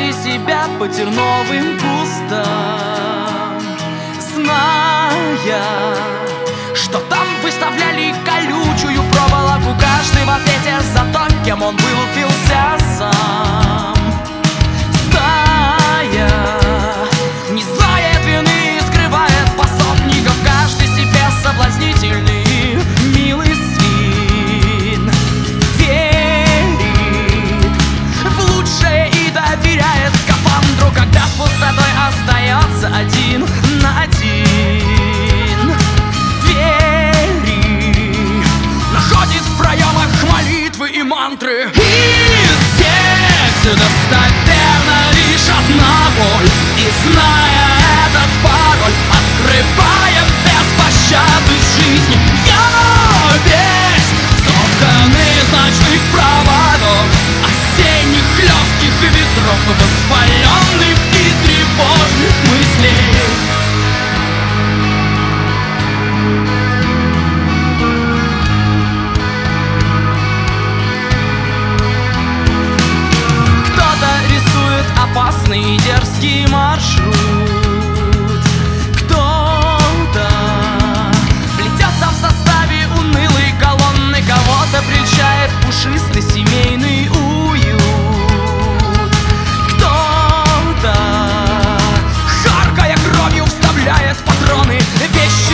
искали себя по терновым кустам, зная, что там выставляли колючую проволоку. Каждый в ответе за то, кем он вылупился сам. Стая не знает вины, скрывает пособников. Каждый себе соблазнительный, милый свин. Верит в лучшее и доверяет скафандру, когда с пустотой остается один на один. Двери находит в проемах молитвы и мантры. И здесь достоверна лишь одна боль, и зная этот пароль, открываем без пощады жизни. Я весь соткан из ночных проводов, осенних хлестких ветров, воспаленных и тревожных мыслей. Опасный и дерзкий маршрут. Кто-то плетется в составе унылой колонны, кого-то прельщает пушистый семейный уют. Кто-то, харкая кровью, вставляет патроны, вещи